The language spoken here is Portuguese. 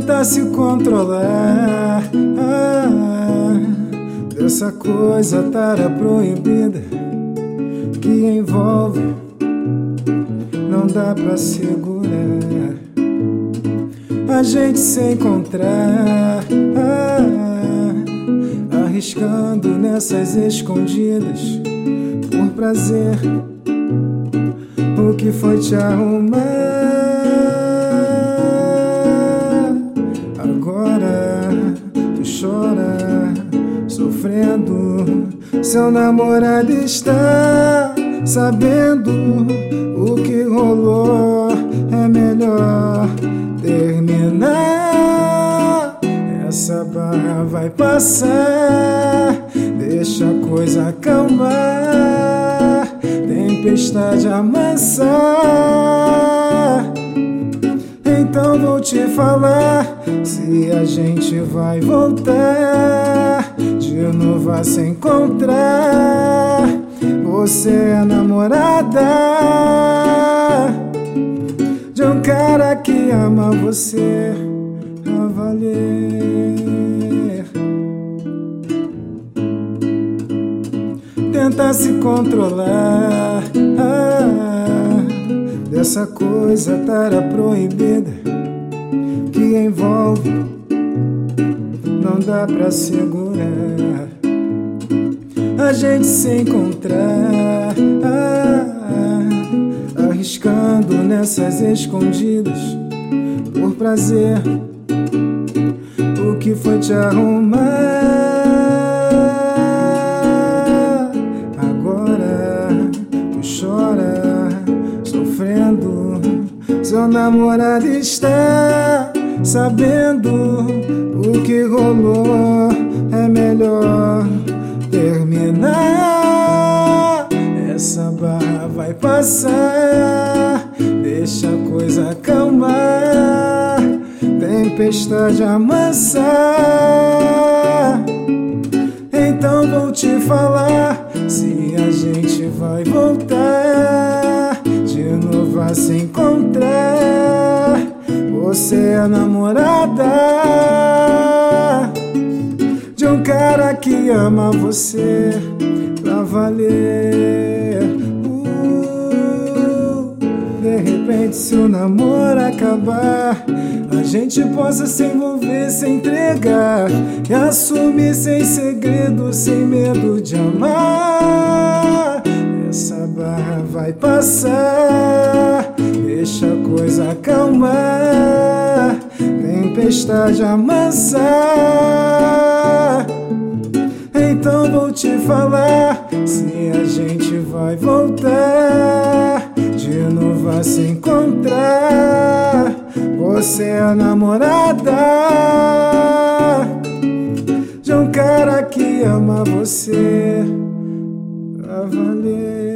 Tenta se controlar, dessa coisa tara proibida que envolve, não dá pra segurar. A gente se encontrar, arriscando nessas escondidas por prazer. O que foi te arrumar? Agora tu chora, sofrendo. Seu namorado está sabendo o que rolou. É melhor terminar. Essa barra vai passar. Deixa a coisa acalmar. Tempestade amansar. Então vou te falar se a gente vai voltar de novo a se encontrar. Você é namorada de um cara que ama você a valer. Tenta se controlar, dessa coisa tara proibida que envolve, não dá pra segurar. A gente se encontrar, arriscando nessas escondidas por prazer. O que foi te arrumar? Agora tu chora, sofrendo. Seu namorado está sabendo o que rolou. É melhor terminar. Essa barra vai passar. Deixa a coisa acalmar. Tempestade amansar. Então vou te falar se a gente vai voltar de novo a se encontrar. Você é namorada de um cara que ama você pra valer. De repente, se o namoro acabar, a gente possa se envolver, se entregar e assumir sem segredo, sem medo de amar. Essa barra vai passar. Deixa a coisa acalmar. Tempestade amansar. Então vou te falar se a gente vai voltar de novo a se encontrar. Você é a namorada de um cara que ama você a valer.